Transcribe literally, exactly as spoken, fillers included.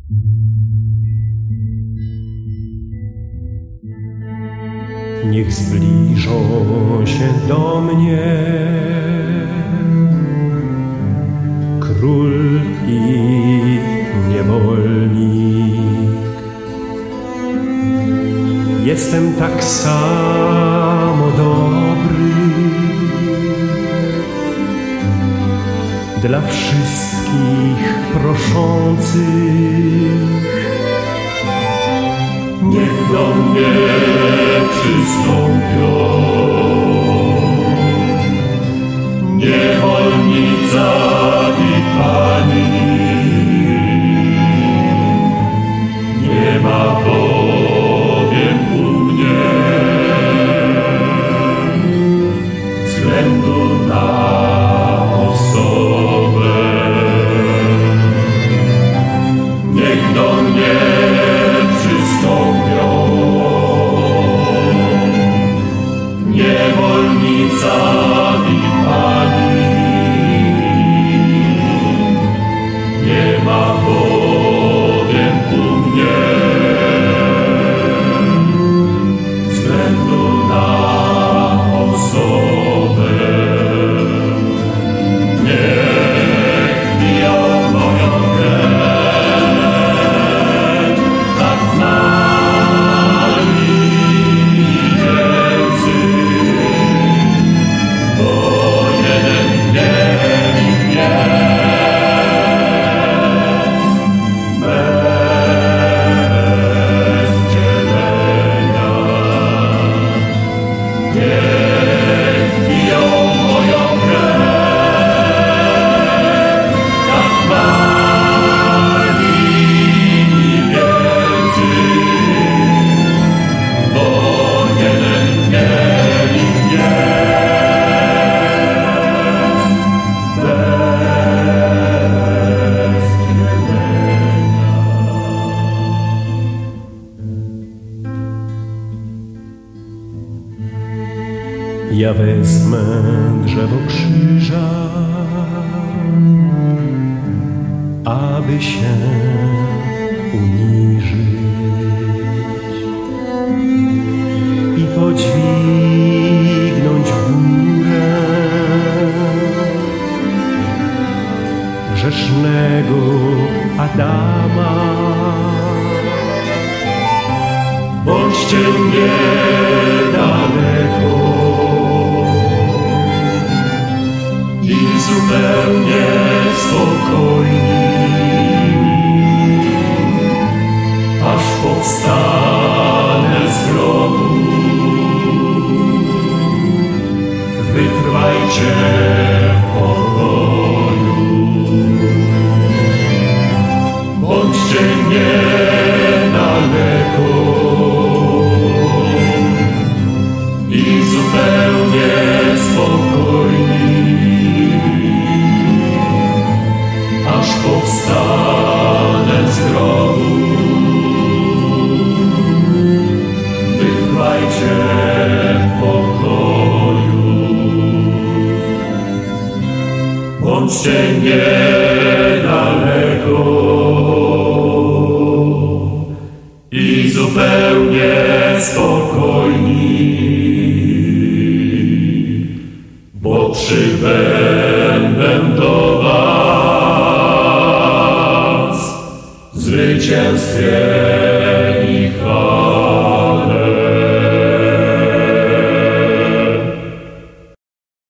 Niech zbliżą się do mnie król i niewolnik. Jestem tak samo dobry dla wszystkich proszących. Niech do mnie przystąpią niewolnica i Pani. Nie ma bowiem u mnie względu na osobę. Niech do mnie przystąpią niewolnica i Pani. Nie ma bowiem u mnie względu na osobę. Niech piją moją krew, tak na Ja wezmę drzewo krzyża, aby się uniżyć i podźwignąć w górę grzesznego Adama. Bądźcie niedaleko i zupełnie spokojni, aż powstanę z grobu. Wytrwajcie w pokoju. Bądźcie niedaleko i zupełnie spokojni, aż powstanę z grobu. Wytrwajcie w pokoju. Bądźcie niedaleko i zupełnie spokojni, bo przybędę do was w zwycięstwie.